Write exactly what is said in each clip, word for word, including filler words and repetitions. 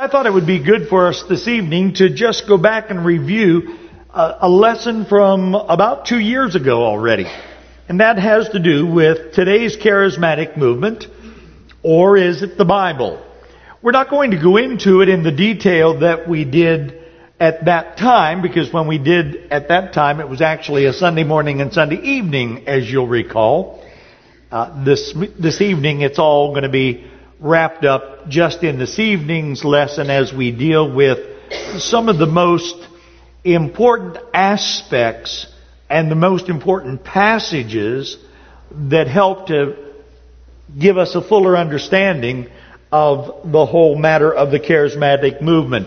I thought it would be good for us this evening to just go back and review a, a lesson from about two years ago already. And that has to do with today's charismatic movement, or is it the Bible? We're not going to go into it in the detail that we did at that time, because when we did at that time, it was actually a Sunday morning and Sunday evening, as you'll recall. Uh, this this evening, it's all going to be wrapped up just in this evening's lesson as we deal with some of the most important aspects and the most important passages that help to give us a fuller understanding of the whole matter of the charismatic movement.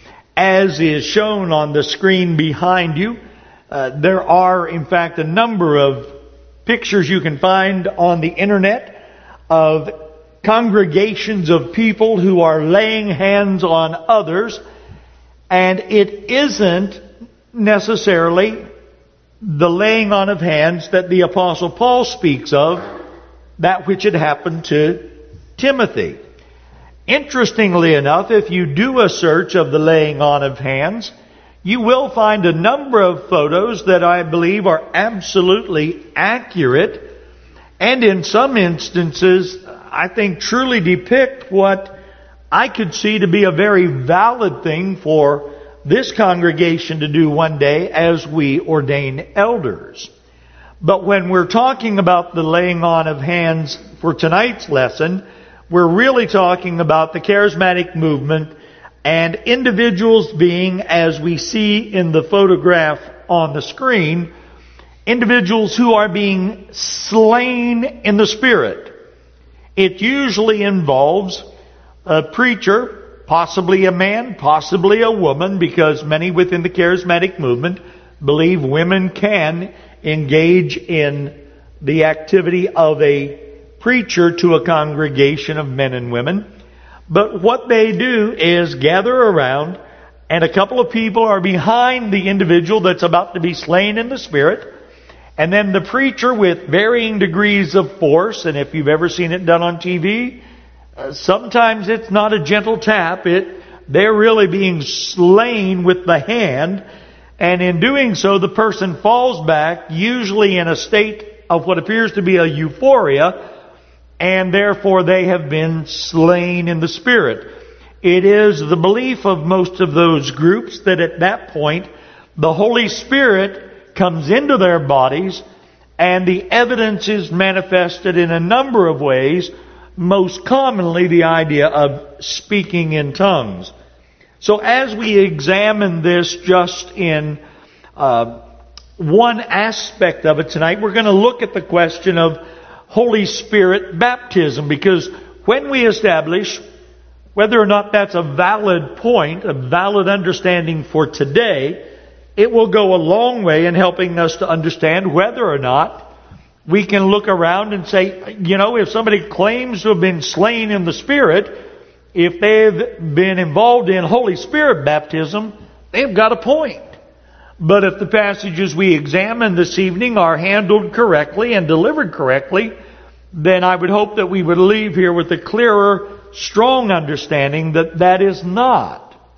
As is shown on the screen behind you, uh, there are in fact a number of pictures you can find on the internet of congregations of people who are laying hands on others, and it isn't necessarily the laying on of hands that the Apostle Paul speaks of, that which had happened to Timothy. Interestingly enough, if you do a search of the laying on of hands, you will find a number of photos that I believe are absolutely accurate, and in some instances, I think truly depict what I could see to be a very valid thing for this congregation to do one day as we ordain elders. But when we're talking about the laying on of hands for tonight's lesson, we're really talking about the charismatic movement and individuals being, as we see in the photograph on the screen, individuals who are being slain in the Spirit. It usually involves a preacher, possibly a man, possibly a woman, because many within the charismatic movement believe women can engage in the activity of a preacher to a congregation of men and women. But what they do is gather around, and a couple of people are behind the individual that's about to be slain in the Spirit. And then the preacher, with varying degrees of force, and if you've ever seen it done on T V, uh, sometimes it's not a gentle tap. It they're really being slain with the hand, and in doing so, the person falls back, usually in a state of what appears to be a euphoria, and therefore they have been slain in the Spirit. It is the belief of most of those groups that at that point, the Holy Spirit comes into their bodies, and the evidence is manifested in a number of ways, most commonly the idea of speaking in tongues. So as we examine this just in uh, one aspect of it tonight, we're going to look at the question of Holy Spirit baptism, because when we establish whether or not that's a valid point, a valid understanding for today, it will go a long way in helping us to understand whether or not we can look around and say, you know, if somebody claims to have been slain in the Spirit, if they've been involved in Holy Spirit baptism, they've got a point. But if the passages we examine this evening are handled correctly and delivered correctly, then I would hope that we would leave here with a clearer, strong understanding that that is not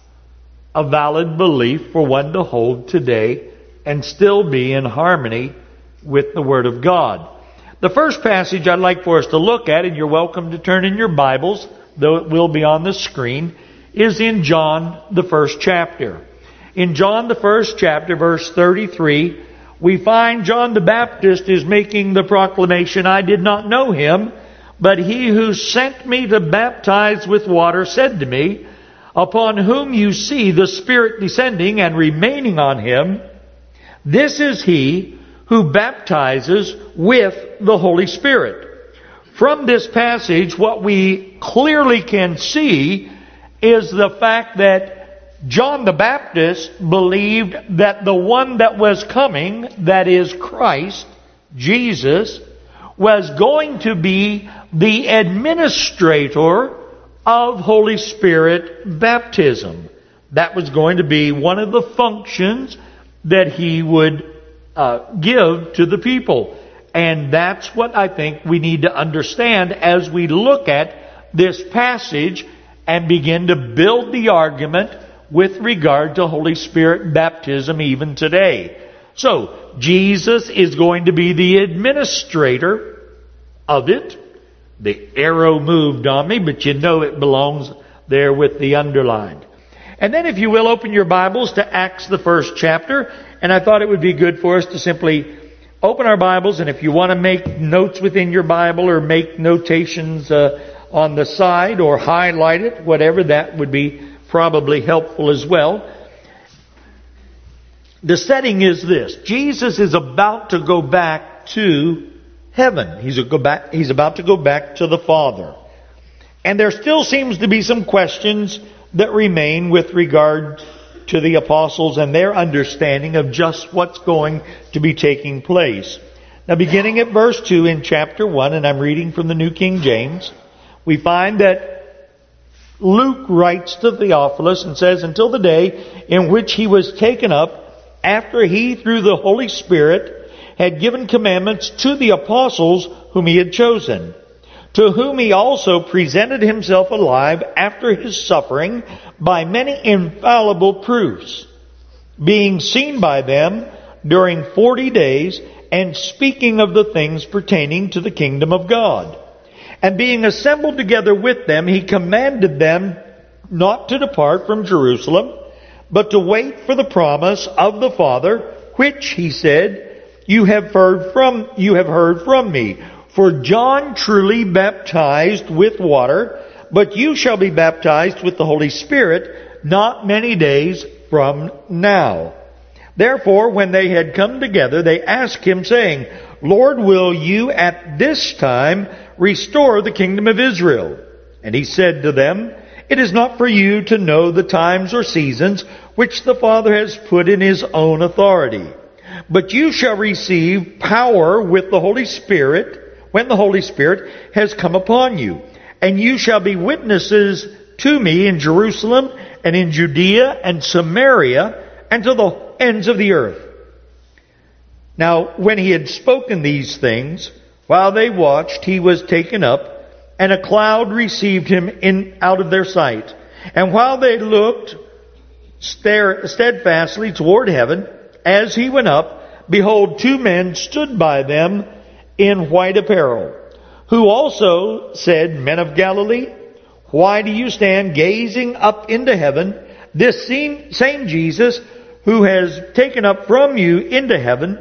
a valid belief for one to hold today and still be in harmony with the Word of God. The first passage I'd like for us to look at, and you're welcome to turn in your Bibles, though it will be on the screen, is in John, the first chapter. In John, the first chapter, verse thirty-three, we find John the Baptist is making the proclamation, "I did not know him, but he who sent me to baptize with water said to me, upon whom you see the Spirit descending and remaining on him, this is he who baptizes with the Holy Spirit." From this passage, what we clearly can see is the fact that John the Baptist believed that the one that was coming, that is Christ, Jesus, was going to be the administrator of Holy Spirit baptism. That was going to be one of the functions that he would uh, give to the people. And that's what I think we need to understand as we look at this passage and begin to build the argument with regard to Holy Spirit baptism even today. So, Jesus is going to be the administrator of it. The arrow moved on me, but you know it belongs there with the underlined. And then if you will, open your Bibles to Acts, the first chapter. And I thought it would be good for us to simply open our Bibles. And if you want to make notes within your Bible or make notations uh, on the side or highlight it, whatever, that would be probably helpful as well. The setting is this. Jesus is about to go back to heaven. He's, a go back, he's about to go back to the Father. And there still seems to be some questions that remain with regard to the apostles and their understanding of just what's going to be taking place. Now, beginning at verse two in chapter one, and I'm reading from the New King James, we find that Luke writes to Theophilus and says, until the day in which he was taken up, after he, through the Holy Spirit, had given commandments to the apostles whom he had chosen, to whom he also presented himself alive after his suffering by many infallible proofs, being seen by them during forty days, and speaking of the things pertaining to the kingdom of God. And being assembled together with them, he commanded them not to depart from Jerusalem, but to wait for the promise of the Father, which, he said, you have heard from, you have heard from me. For John truly baptized with water, but you shall be baptized with the Holy Spirit not many days from now. Therefore, when they had come together, they asked him, saying, Lord, will you at this time restore the kingdom of Israel? And he said to them, it is not for you to know the times or seasons which the Father has put in his own authority. But you shall receive power with the Holy Spirit when the Holy Spirit has come upon you. And you shall be witnesses to me in Jerusalem and in Judea and Samaria and to the ends of the earth. Now, when he had spoken these things, while they watched, he was taken up, and a cloud received him in out of their sight. And while they looked stare, steadfastly toward heaven, as he went up, behold, two men stood by them in white apparel, who also said, Men of Galilee, why do you stand gazing up into heaven? This same, same Jesus, who has taken up from you into heaven,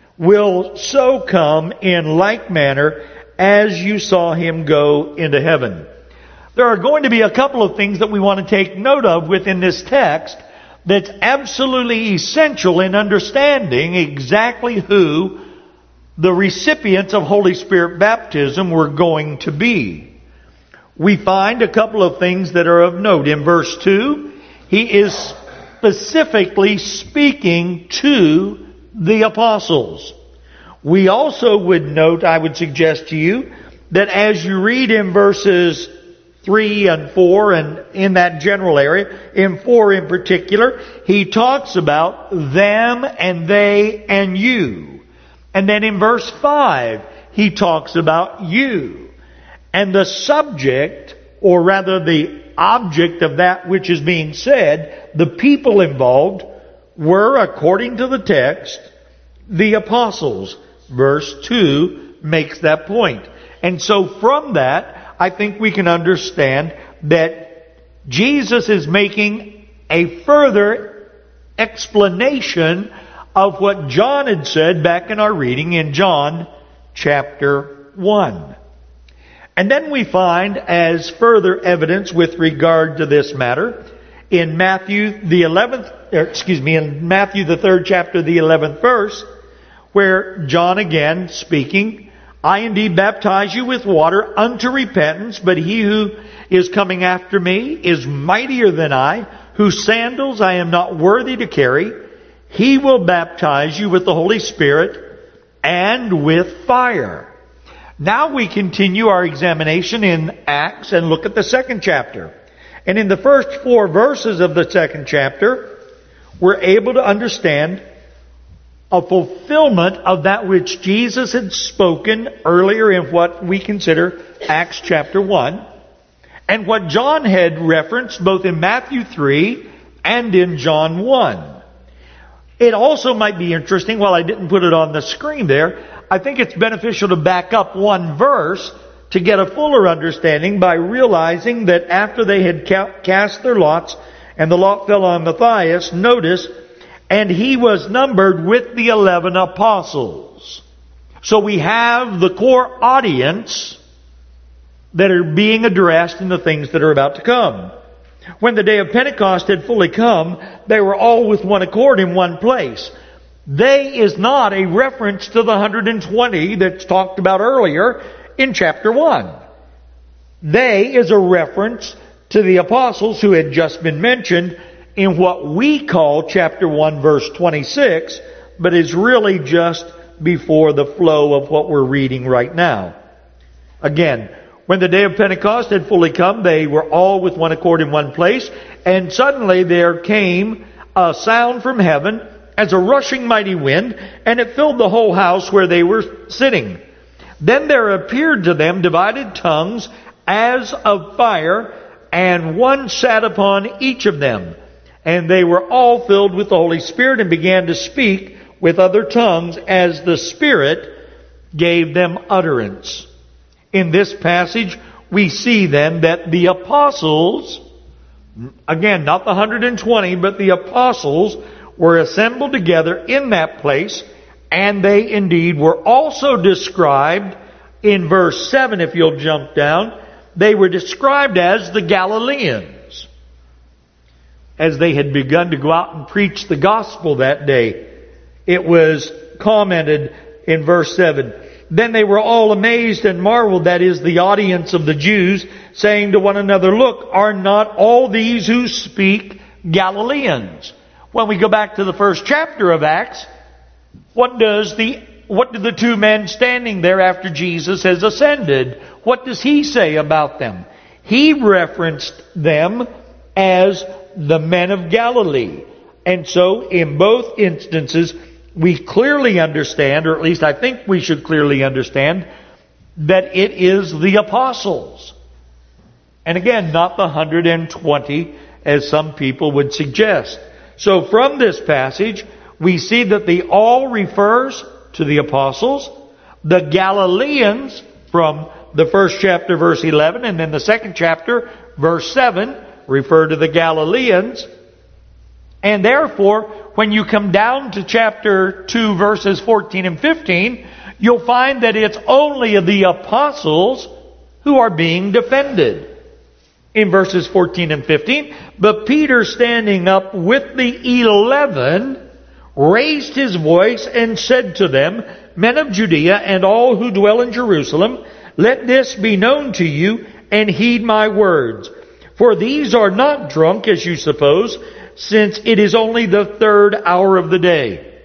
will so come in like manner as you saw him go into heaven. There are going to be a couple of things that we want to take note of within this text that's absolutely essential in understanding exactly who the recipients of Holy Spirit baptism were going to be. We find a couple of things that are of note. In verse two, he is specifically speaking to the apostles. We also would note, I would suggest to you, that as you read in verses three and four, and in that general area, in four in particular, he talks about them and they and you. And then in verse five, he talks about you. And the subject, or rather the object of that which is being said, the people involved, were, according to the text, the apostles. Verse two makes that point. And so from that, I think we can understand that Jesus is making a further explanation of what John had said back in our reading in John chapter one. And then we find, as further evidence with regard to this matter, in Matthew the eleventh, excuse me, in Matthew the third chapter, the eleventh verse, where John again speaking, I indeed baptize you with water unto repentance, but he who is coming after me is mightier than I, whose sandals I am not worthy to carry. He will baptize you with the Holy Spirit and with fire. Now we continue our examination in Acts and look at the second chapter. And in the first four verses of the second chapter, we're able to understand a fulfillment of that which Jesus had spoken earlier in what we consider Acts chapter one. and what John had referenced both in Matthew three and in John one. It also might be interesting, while I didn't put it on the screen there, I think it's beneficial to back up one verse to get a fuller understanding by realizing that after they had ca- cast their lots and the lot fell on Matthias, notice, and he was numbered with the eleven apostles. So we have the core audience that are being addressed in the things that are about to come. When the day of Pentecost had fully come, they were all with one accord in one place. They is not a reference to the one hundred twenty that's talked about earlier in chapter one. They is a reference to the apostles who had just been mentioned in what we call chapter one verse twenty-six, but is really just before the flow of what we're reading right now. Again, when the day of Pentecost had fully come, they were all with one accord in one place, and suddenly there came a sound from heaven as a rushing mighty wind, and it filled the whole house where they were sitting. Then there appeared to them divided tongues as of fire, and one sat upon each of them. And they were all filled with the Holy Spirit and began to speak with other tongues as the Spirit gave them utterance. In this passage, we see then that the apostles, again, not the one hundred twenty, but the apostles were assembled together in that place, and they indeed were also described in verse seven, if you'll jump down. They were described as the Galileans, as they had begun to go out and preach the gospel that day. It was commented in verse seven, then they were all amazed and marveled, that is, the audience of the Jews, saying to one another, look, are not all these who speak Galileans? When we go back to the first chapter of Acts, what does the what do the two men standing there after Jesus has ascended, what does he say about them? He referenced them as the men of Galilee. And so in both instances, we clearly understand, or at least I think we should clearly understand, that it is the apostles. And again, not the one hundred twenty, as some people would suggest. So from this passage, we see that the all refers to the apostles, the Galileans from the first chapter, verse eleven, and then the second chapter, verse seven, refer to the Galileans. And therefore, when you come down to chapter two, verses fourteen and fifteen, you'll find that it's only the apostles who are being defended. In verses fourteen and fifteen, but Peter, standing up with the eleven, raised his voice and said to them, men of Judea and all who dwell in Jerusalem, let this be known to you, and heed my words. For these are not drunk, as you suppose, since it is only the third hour of the day.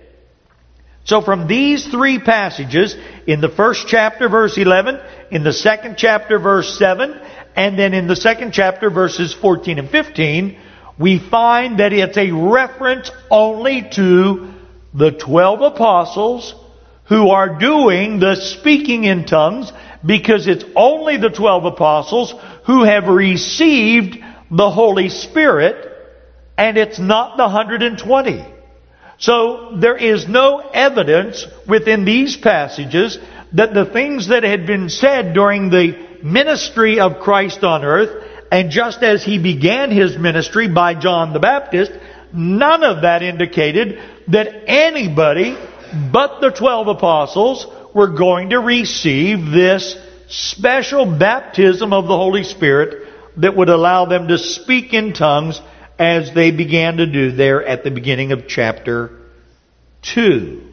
So from these three passages, in the first chapter, verse eleven, in the second chapter, verse seven, and then in the second chapter, verses fourteen and fifteen, we find that it's a reference only to the twelve apostles who are doing the speaking in tongues, because it's only the twelve apostles who have received the Holy Spirit, and it's not the one hundred twenty. So there is no evidence within these passages that the things that had been said during the ministry of Christ on earth, and just as he began his ministry by John the Baptist, none of that indicated that anybody but the twelve apostles were going to receive this special baptism of the Holy Spirit that would allow them to speak in tongues as they began to do there at the beginning of chapter two.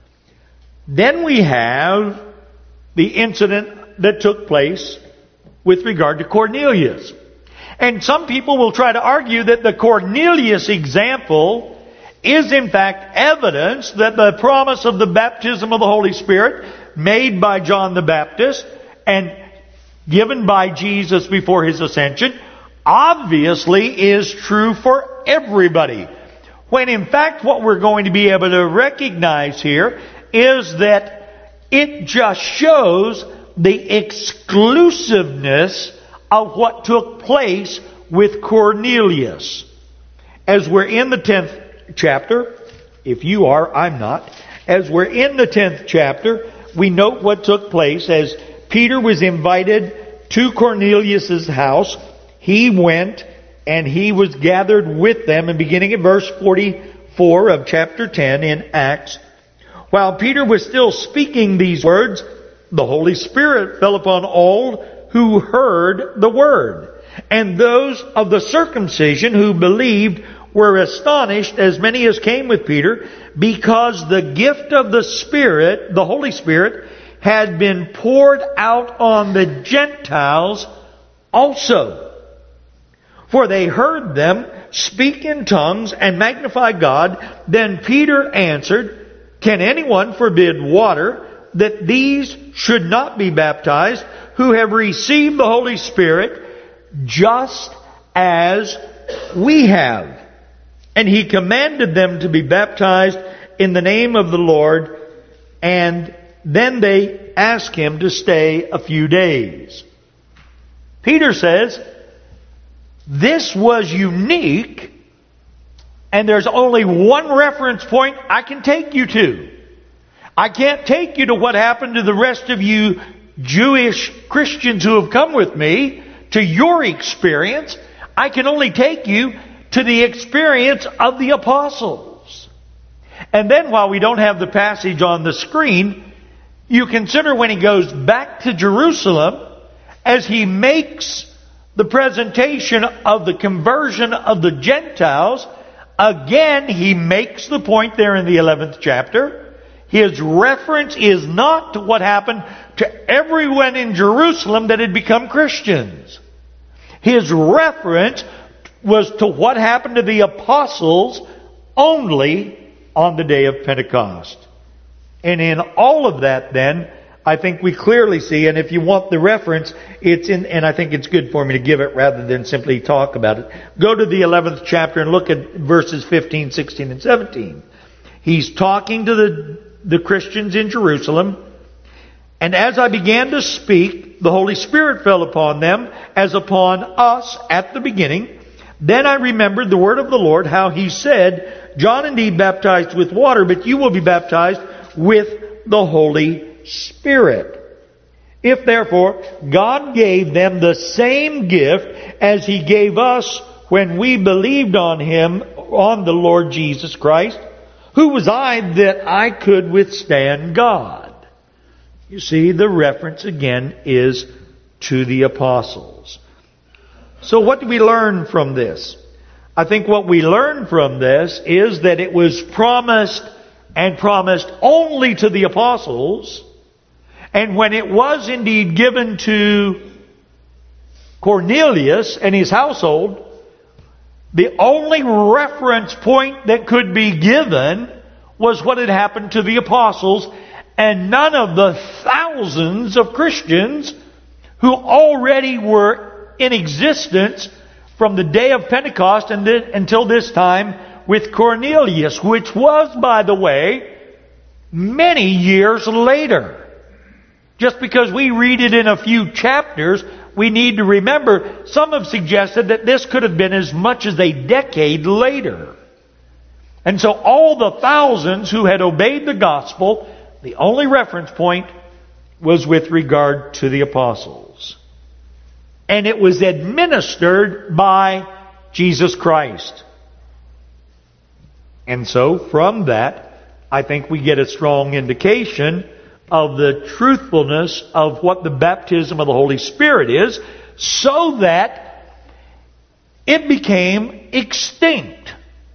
Then we have the incident that took place with regard to Cornelius. And some people will try to argue that the Cornelius example is in fact evidence that the promise of the baptism of the Holy Spirit made by John the Baptist and given by Jesus before his ascension obviously is true for everybody. When in fact what we're going to be able to recognize here is that it just shows the exclusiveness of what took place with Cornelius. As we're in the tenth chapter, if you are, I'm not. As we're in the tenth chapter, we note what took place as Peter was invited to Cornelius' house. He went and he was gathered with them. And beginning at verse forty-four of chapter ten in Acts, while Peter was still speaking these words, the Holy Spirit fell upon all who heard the word. And those of the circumcision who believed were astonished, as many as came with Peter, because the gift of the Spirit, the Holy Spirit, had been poured out on the Gentiles also. For they heard them speak in tongues and magnify God. Then Peter answered, "Can anyone forbid water that these should not be baptized, who have received the Holy Spirit just as we have?" And he commanded them to be baptized in the name of the Lord, and then they asked him to stay a few days. Peter says, this was unique, and there's only one reference point I can take you to. I can't take you to what happened to the rest of you Jewish Christians who have come with me, to your experience. I can only take you to the experience of the apostles. And then, while we don't have the passage on the screen, you consider when he goes back to Jerusalem, as he makes the presentation of the conversion of the Gentiles, again he makes the point there in the eleventh chapter. His reference is not to what happened to everyone in Jerusalem that had become Christians. His reference was to what happened to the apostles only on the day of Pentecost. And in all of that, then, I think we clearly see, and if you want the reference, it's in, and I think it's good for me to give it rather than simply talk about it. Go to the eleventh chapter and look at verses fifteen, sixteen, and seventeen. He's talking to the, the Christians in Jerusalem. And as I began to speak, the Holy Spirit fell upon them as upon us at the beginning. Then I remembered the word of the Lord, how he said, John indeed baptized with water, but you will be baptized with the Holy Spirit. If therefore God gave them the same gift as he gave us when we believed on him, on the Lord Jesus Christ, who was I that I could withstand God? You see, the reference again is to the apostles. So what do we learn from this? I think what we learn from this is that it was promised and promised only to the apostles. And when it was indeed given to Cornelius and his household, the only reference point that could be given was what had happened to the apostles, and none of the thousands of Christians who already were in existence from the day of Pentecost and th- until this time with Cornelius, which was, by the way, many years later. Just because we read it in a few chapters, we need to remember, some have suggested that this could have been as much as a decade later. And so all the thousands who had obeyed the gospel, the only reference point was with regard to the apostles. And it was administered by Jesus Christ. And so from that, I think we get a strong indication of the truthfulness of what the baptism of the Holy Spirit is, so that it became extinct.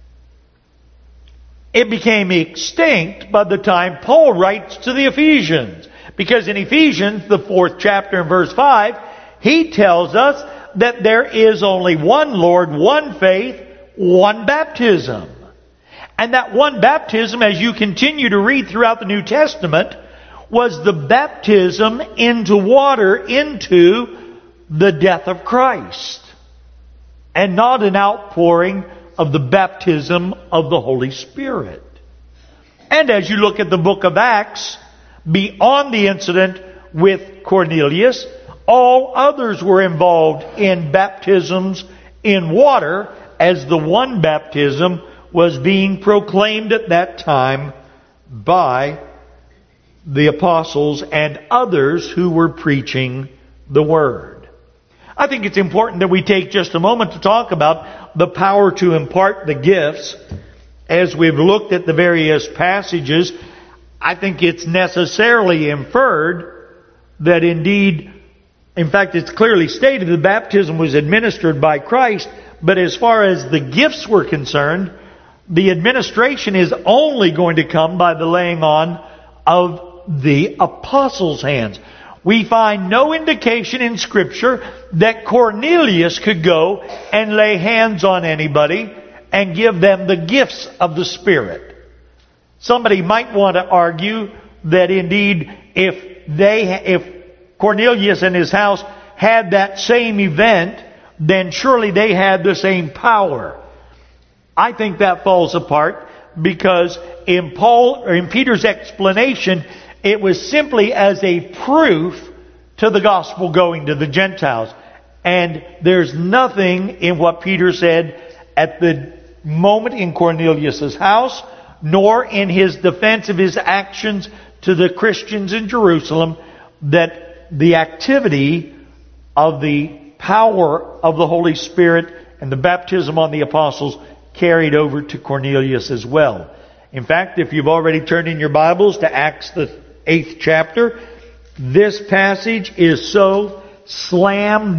It became extinct by the time Paul writes to the Ephesians. Because in Ephesians, the fourth chapter and verse five, he tells us that there is only one Lord, one faith, one baptism. And that one baptism, as you continue to read throughout the New Testament, was the baptism into water, into the death of Christ. And not an outpouring of the baptism of the Holy Spirit. And as you look at the book of Acts, beyond the incident with Cornelius, All others were involved in baptisms in water, as the one baptism was being proclaimed at that time by the apostles and others who were preaching the Word. I think it's important that we take just a moment to talk about the power to impart the gifts. As we've looked at the various passages, I think it's necessarily inferred that indeed, in fact, it's clearly stated that baptism was administered by Christ, but as far as the gifts were concerned, the administration is only going to come by the laying on of the apostles' hands. We find no indication in Scripture that Cornelius could go and lay hands on anybody and give them the gifts of the Spirit. Somebody might want to argue that indeed if they, if Cornelius and his house had that same event, then surely they had the same power. I think that falls apart because in Paul or in Peter's explanation, it was simply as a proof to the gospel going to the Gentiles. And there's nothing in what Peter said at the moment in Cornelius' house, nor in his defense of his actions to the Christians in Jerusalem, that the activity of the power of the Holy Spirit and the baptism on the apostles carried over to Cornelius as well. In fact, if you've already turned in your Bibles to Acts the eighth chapter, this passage is so slam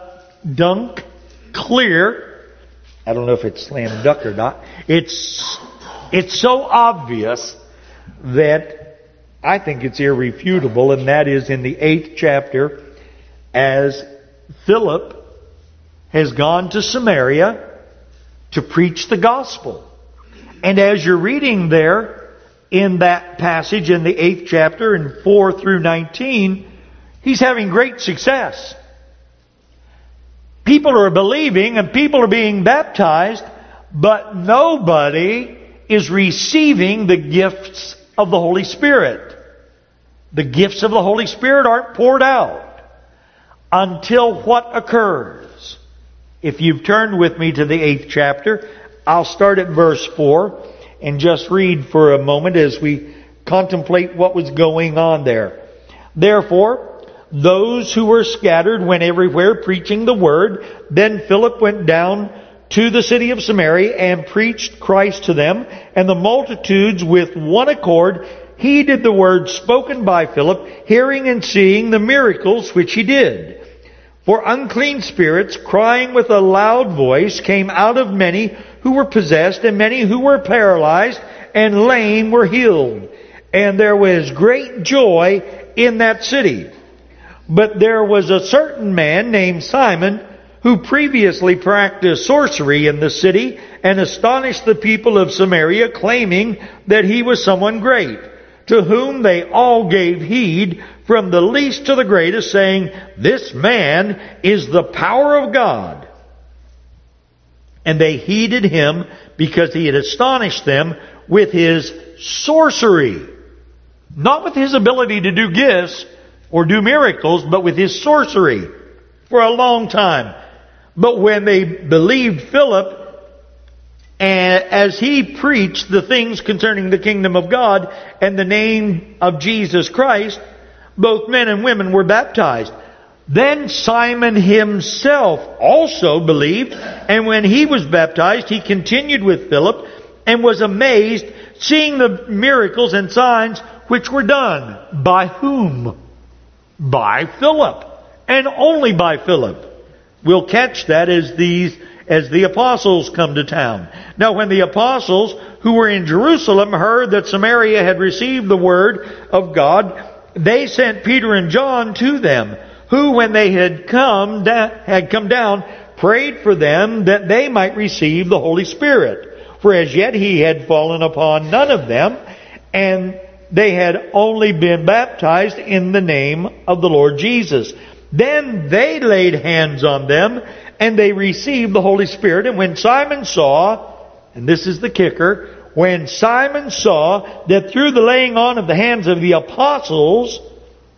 dunk clear. I don't know if it's slam dunk or not. It's, it's so obvious that I think it's irrefutable, and that is in the eighth chapter, as Philip has gone to Samaria to preach the gospel. And as you're reading there in that passage in the eighth chapter in four through nineteen, he's having great success. People are believing and people are being baptized, but nobody is receiving the gifts of the Holy Spirit. The gifts of the Holy Spirit aren't poured out until what occurs? If you've turned with me to the eighth chapter, I'll start at verse four and just read for a moment as we contemplate what was going on there. Therefore, those who were scattered went everywhere preaching the word. Then Philip went down to the city of Samaria and preached Christ to them. And the multitudes with one accord heeded the word spoken by Philip, hearing and seeing the miracles which he did. For unclean spirits, crying with a loud voice, came out of many who were possessed, and many who were paralyzed and lame were healed. And there was great joy in that city. But there was a certain man named Simon, who previously practiced sorcery in the city and astonished the people of Samaria, claiming that he was someone great, to whom they all gave heed, from the least to the greatest, saying, "This man is the power of God." And they heeded him because he had astonished them with his sorcery. Not with his ability to do gifts or do miracles, but with his sorcery for a long time. But when they believed Philip, and as he preached the things concerning the kingdom of God and the name of Jesus Christ, both men and women were baptized. Then Simon himself also believed, and when he was baptized, he continued with Philip and was amazed, seeing the miracles and signs which were done. By whom? By Philip, and only by Philip. We'll catch that as these as the apostles come to town. Now when the apostles who were in Jerusalem heard that Samaria had received the word of God, they sent Peter and John to them, who when they had come da- had come down, prayed for them that they might receive the Holy Spirit. For as yet he had fallen upon none of them, and they had only been baptized in the name of the Lord Jesus. Then they laid hands on them, and they received the Holy Spirit. And when Simon saw, and this is the kicker, when Simon saw that through the laying on of the hands of the apostles,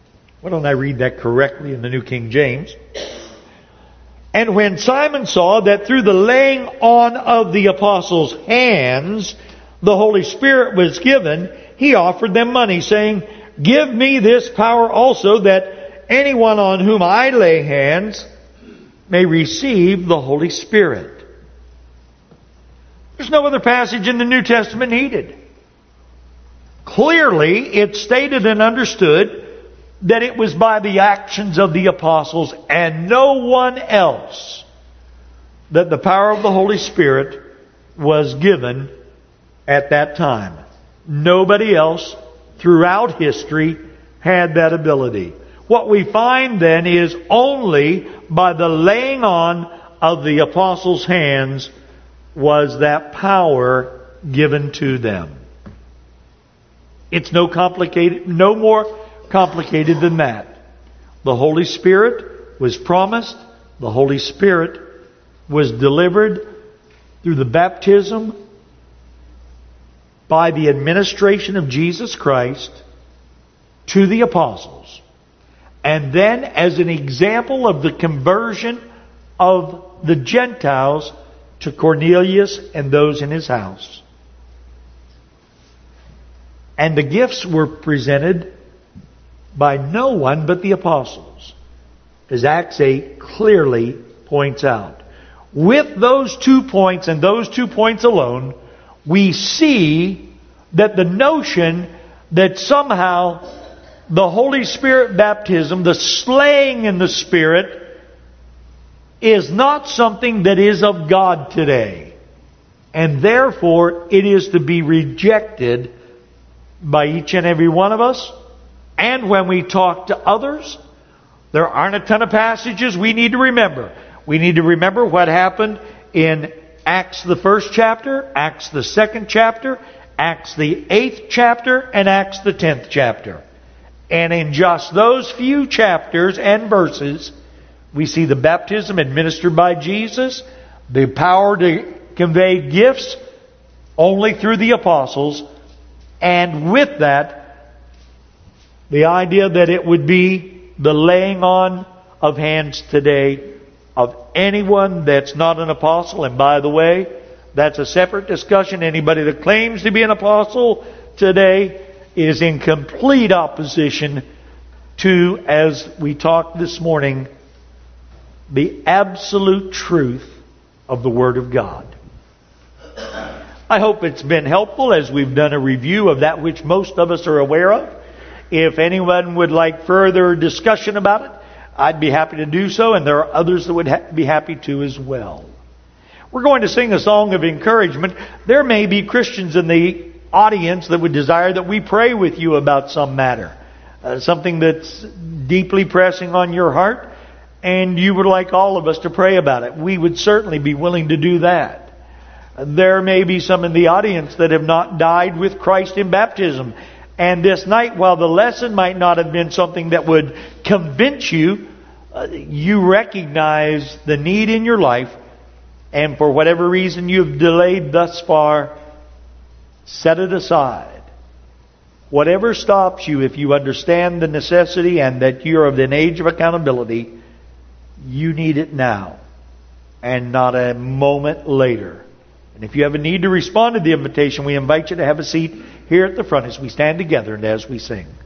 Why don't I read that correctly in the New King James? And when Simon saw that through the laying on of the apostles' hands the Holy Spirit was given, he offered them money, saying, "Give me this power also, that anyone on whom I lay hands may receive the Holy Spirit." There's no other passage in the New Testament needed. Clearly, it's stated and understood that it was by the actions of the apostles and no one else that the power of the Holy Spirit was given at that time. Nobody else throughout history had that ability. What we find then is only by the laying on of the apostles' hands was that power given to them. It's no complicated, no more complicated than that. The Holy Spirit was promised. The Holy Spirit was delivered through the baptism by the administration of Jesus Christ to the apostles. And then as an example of the conversion of the Gentiles to Cornelius and those in his house. And the gifts were presented by no one but the apostles, as Acts eight clearly points out. With those two points and those two points alone, we see that the notion that somehow the Holy Spirit baptism, the slaying in the Spirit, is not something that is of God today. And therefore, it is to be rejected by each and every one of us. And when we talk to others, there aren't a ton of passages we need to remember. We need to remember what happened in Acts the first chapter, Acts the second chapter, Acts the eighth chapter, and Acts the tenth chapter. And in just those few chapters and verses, we see the baptism administered by Jesus, the power to convey gifts only through the apostles, and with that, the idea that it would be the laying on of hands today of anyone that's not an apostle. And by the way, that's a separate discussion. Anybody that claims to be an apostle today is in complete opposition to, as we talked this morning, the absolute truth of the Word of God. I hope it's been helpful as we've done a review of that which most of us are aware of. If anyone would like further discussion about it, I'd be happy to do so, and there are others that would ha- be happy to as well. We're going to sing a song of encouragement. There may be Christians in the audience that would desire that we pray with you about some matter, uh, something that's deeply pressing on your heart, and you would like all of us to pray about it. We would certainly be willing to do that. There may be some in the audience that have not died with Christ in baptism. And this night, while the lesson might not have been something that would convince you, uh, you recognize the need in your life, and for whatever reason you've delayed thus far, set it aside. Whatever stops you, if you understand the necessity and that you're of an age of accountability, you need it now and not a moment later. And if you have a need to respond to the invitation, we invite you to have a seat here at the front as we stand together and as we sing.